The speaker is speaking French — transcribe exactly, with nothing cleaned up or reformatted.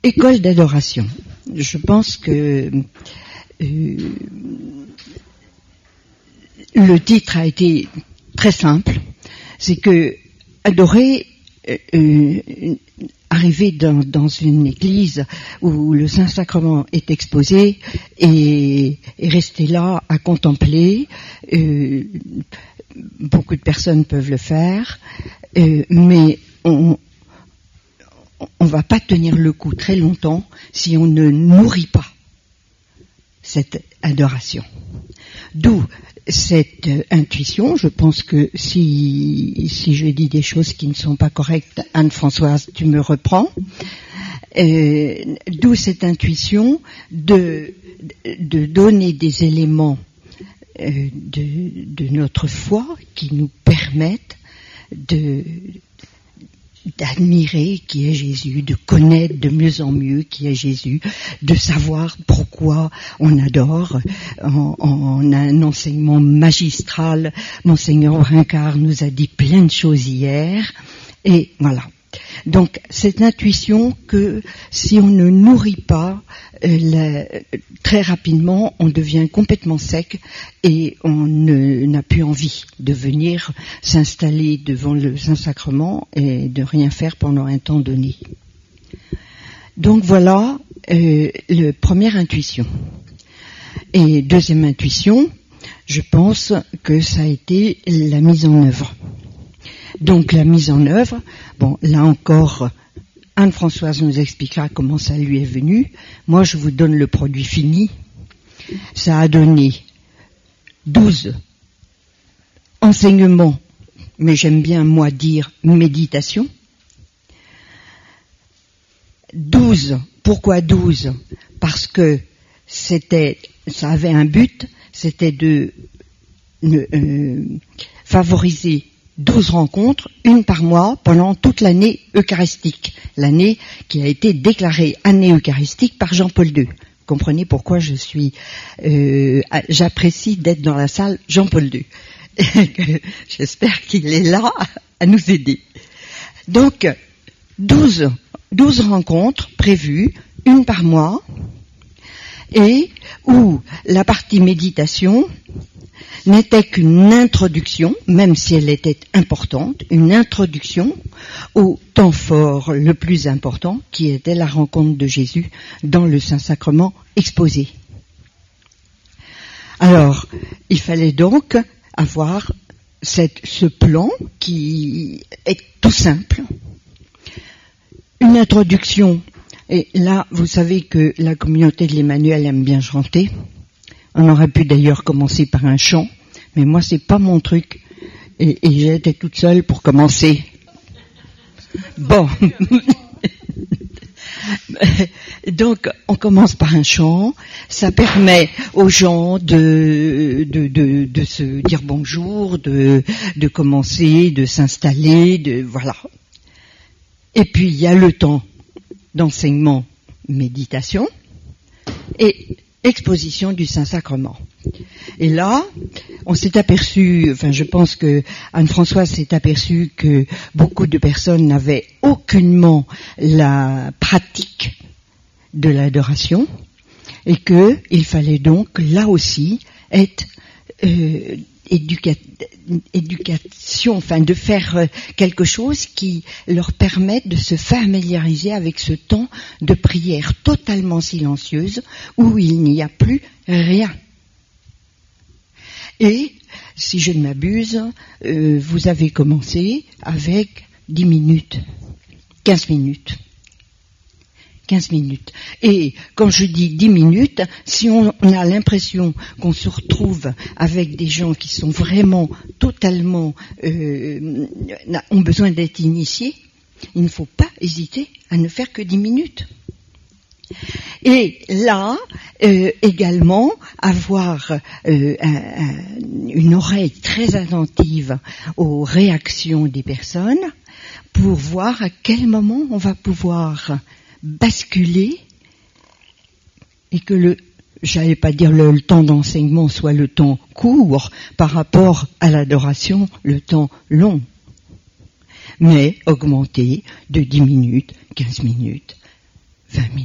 école d'adoration. Je pense que euh, le titre a été très simple. C'est que adorer, euh, euh, arriver dans, dans une église où le Saint-Sacrement est exposé et, et rester là à contempler, euh, beaucoup de personnes peuvent le faire, euh, mais on on va pas tenir le coup très longtemps si on ne nourrit pas cette adoration. D'où cette euh, intuition. Je pense que si, si je dis des choses qui ne sont pas correctes, Anne-Françoise, tu me reprends. Euh, d'où cette intuition de, de donner des éléments euh, de, de notre foi qui nous permettent de d'admirer qui est Jésus, de connaître de mieux en mieux qui est Jésus, de savoir pourquoi on adore. En, en un enseignement magistral, Monseigneur Brincard nous a dit plein de choses hier, et voilà. Donc, cette intuition que si on ne nourrit pas, euh, la, très rapidement, on devient complètement sec et on ne, n'a plus envie de venir s'installer devant le Saint-Sacrement et de rien faire pendant un temps donné. Donc voilà euh, la première intuition. Et deuxième intuition, je pense que ça a été la mise en œuvre. Donc la mise en œuvre, bon, là encore, Anne-Françoise nous expliquera comment ça lui est venu. Moi, je vous donne le produit fini. Ça a donné douze enseignements, mais j'aime bien, moi, dire méditation. douze, pourquoi douze ? Parce que c'était, ça avait un but, c'était de euh, favoriser douze rencontres, une par mois, pendant toute l'année eucharistique. L'année qui a été déclarée année eucharistique par Jean-Paul deux. Vous comprenez pourquoi je suis, euh, j'apprécie d'être dans la salle Jean-Paul deux. J'espère qu'il est là à nous aider. Donc, douze, douze rencontres prévues, une par mois, et où la partie méditation n'était qu'une introduction, même si elle était importante, une introduction au temps fort le plus important, qui était la rencontre de Jésus dans le Saint-Sacrement exposé. Alors, il fallait donc avoir cette, ce plan qui est tout simple. Une introduction, et là, vous savez que la communauté de l'Emmanuel aime bien chanter. On aurait pu d'ailleurs commencer par un chant, mais moi c'est pas mon truc, et, et j'étais toute seule pour commencer. Bon, donc on commence par un chant, ça permet aux gens de de de, de se dire bonjour, de de commencer, de s'installer, de voilà. Et puis il y a le temps d'enseignement, méditation, et exposition du Saint-Sacrement. Et là, on s'est aperçu, enfin je pense que Anne-Françoise s'est aperçue que beaucoup de personnes n'avaient aucunement la pratique de l'adoration et que il fallait donc là aussi être euh, éduca- éducation, enfin de faire quelque chose qui leur permette de se familiariser avec ce temps de prière totalement silencieuse où il n'y a plus rien. Et, si je ne m'abuse, euh, vous avez commencé avec dix minutes, quinze minutes. quinze minutes. Et quand je dis dix minutes, si on a l'impression qu'on se retrouve avec des gens qui sont vraiment totalement euh, ont besoin d'être initiés, il ne faut pas hésiter à ne faire que dix minutes. Et là, euh, également, avoir euh, un, un, une oreille très attentive aux réactions des personnes pour voir à quel moment on va pouvoir basculer et que le, j'allais pas dire le, le temps d'enseignement soit le temps court par rapport à l'adoration, le temps long, mais augmenter de dix minutes, quinze minutes, famille.